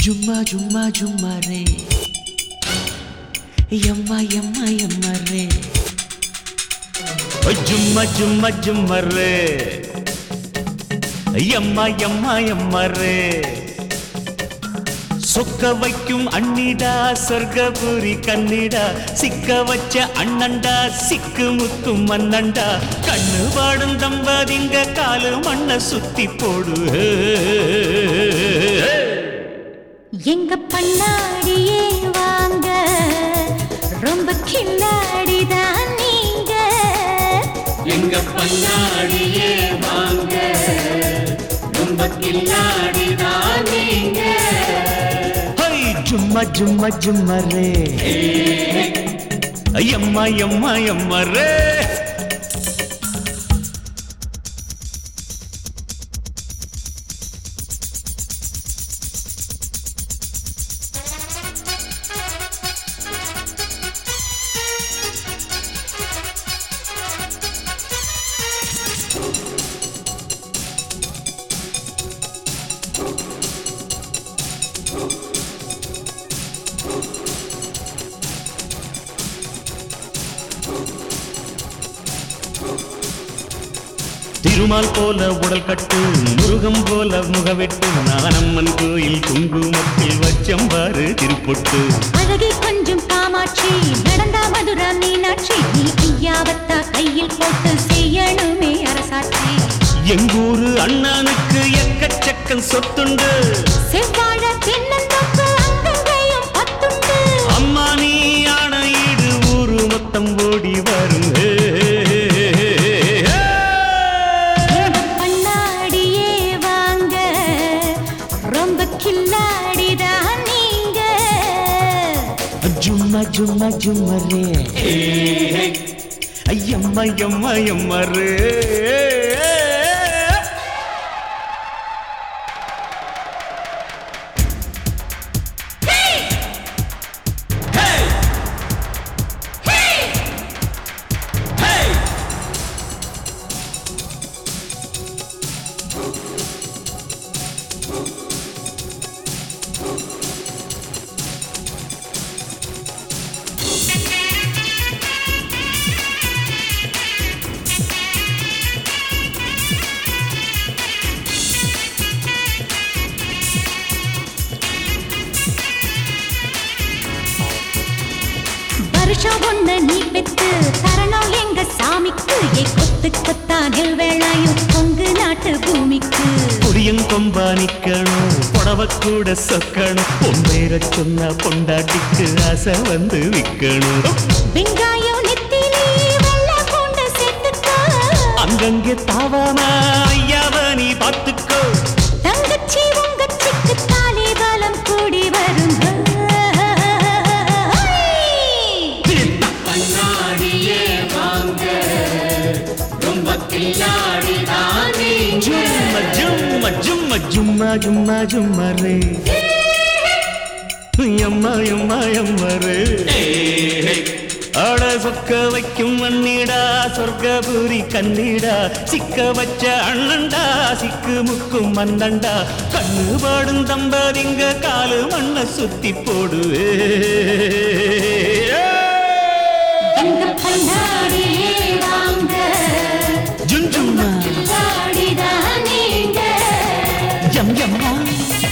ஜும்மா ஜும்மா ஜும்மா ரே யம்மா யம்மா யம்மா ரே ஜும்மா ஜும்மா ஜும்மா ரே யம்மா யம்மா யம்மா ரே சொக்க வைக்கும் அண்ணிடா சொர்க்கபுரி கண்ணிடா சிக்க வச்ச அண்ணண்டா சிக்கு முத்து மன்னண்டா கண்ணு பாடும் தம்பதிங்க காலு மண்ண சுத்தி போடு எங்க பண்ணாடியே வாங்க ரொம்ப கில்லாடிதான் நீங்க எங்க பண்ணாடியே வாங்க ரொம்ப கில்லாடிதான் நீங்க ஹை ஜும்மா ஜும்மா ஜும்மா ரே ஐயம்மா யம்மா யம்மா ரே திருமால் போல உடல் கட்டு முருகம் போல முகவெட்டு நானம்மன் கோயில் குங்குமத்தில் வச்சம்பாரு திருப்பொட்டு அழகே கொஞ்சம் காமாட்சி நடந்தா மதுரா மீனாட்சி நீ ஐயாவத்தா கையில் போட்டு செய்யணுமே அரசாட்சி எங்கூரு அண்ணனுக்கு எக்கச்சக்கம் சொத்துண்டு செவ்வாழ தென்னந்தோப்பு அங்கங்கையும் பத்துண்டு அம்மா நீ ஆணையீடு ஊரு மொத்தம் ஓடி வரும் பண்ணாடியே வாங்க ரொம்ப கில்லாடிதான் நீங்க ஜும்மா ஜும்மா ஜும்மா ரே ஐயம்மா யம்மா யம்மா ரே வருஷம் ஒண்ணு நீ பெத்து தரணும் எங்க சாமிக்கு ஏ கொத்து கொத்தா நெல் வேளாயும் கொங்கு நாட்டு பூமிக்கு புளியங்கொம்பா நிக்கணும் புடவ கூட சொக்கணும் பொம்பேர சொன்ன பொண்டாட்டிக்கு ஆசை வந்து விக்கணும் வெங்காயம் நெத்திலி வெள்ள பூண்ட சேர்த்துக்கோ அங்கங்கே தாவாம ஐயாவ நீ பார்த்துக்கோ தங்கச்சி உங்கச்சிக்கு தாலி பலம் கூடி வரும் பண்ணாடியே வாங்க ரொம்ப கில்லாடிதான் நீங்க ஜும்மா ஜும்மா ஜும்மா ஜும்மா ஜும்மா ரே யம்மா யம்மா யம்மா ரே ஆட சொக்க வைக்கும் மண்ணிடா சொர்க்கபுரி கண்ணிடா சிக்க வச்ச அண்ணண்டா சிக்கு முக்கும் மன்னண்டா கண்ணு பாடும் தம்பதிங்க காலு மண்ண சுத்தி போடுவே எங்க பண்ணாடியே வாங்க ஜும் ஜும்மா கில்லாடிதான் நீங்க யம் யம்மா